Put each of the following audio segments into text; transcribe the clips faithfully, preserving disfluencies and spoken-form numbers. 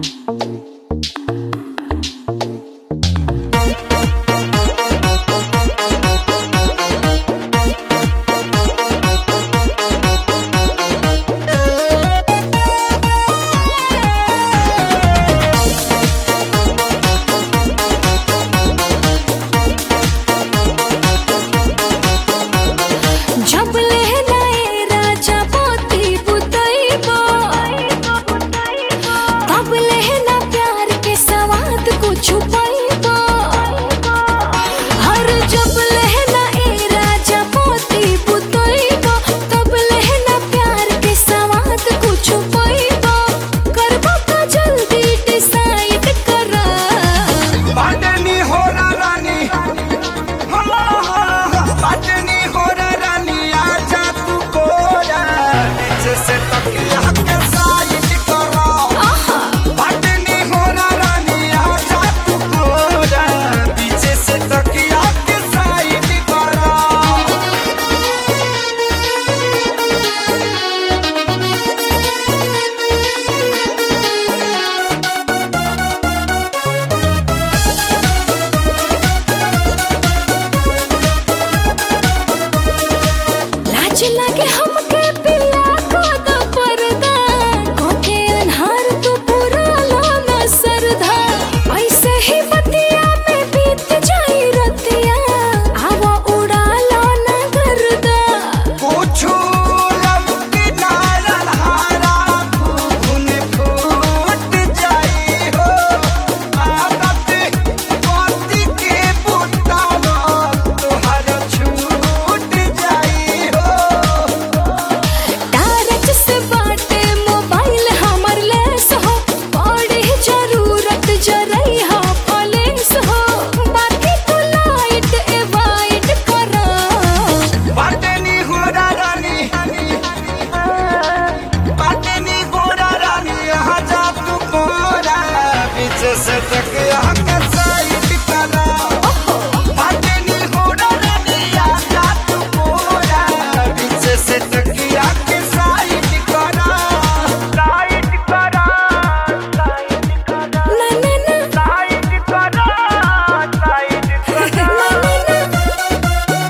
लगे हमके पिया को तो पर्दा कोके अनहार तो पूरा लाना सरधा ऐसे ही बतिया में बीत जाई रतिया आवा उड़ा लाना गर्दा पूछो लमकी नारल हारा खून फूट जाई हो आदत कोती के बुतावा तोहर छूट जाई हो टारच से बाटे मोबाइल हमर लेस हो पड़े जरूरत जरई हो पुलिस हो बाकी तू लाइट एवॉइड करा बाटनी होरा रानी बाटनी होरा रानी यहाँ जा तू कोरा पीछे से तकिया के साइड करा बाटनी होरा रानी यहाँ जा तू कोरा पीछे से तकिया के साइड करा साइड करा साइड करा ना ना ना साइड करा साइड करा ना ना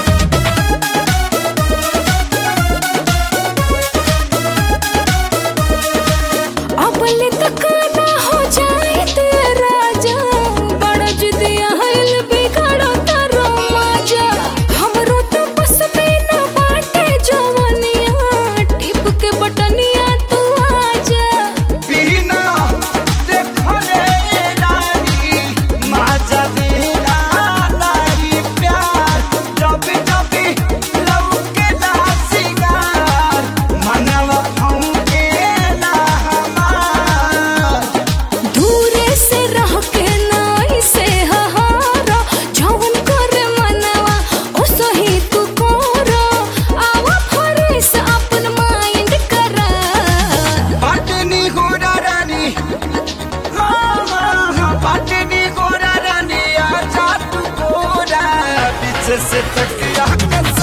अबले तक ना हो जाए तेरा जा बड़ा जिदिया हल बिगड़ो तारो माजा हमरो तो बस में ना बाटे जवनिया टिप के बटनिया तू आजा बिना देखले रानी माजा बिना लाई प्यार जब जब लौके ना सिंगार मनवा हमके ना हमार दूरे से रह के नाई से हहारा जवन करे मनवा ओ सही तू कोरा आवा फरेस अपन माइंड करा बाटनी गोरा रानी हाँ हाँ हाँ बाटनी गोरा रानी आजा तू गोरा पीछे से तकिया के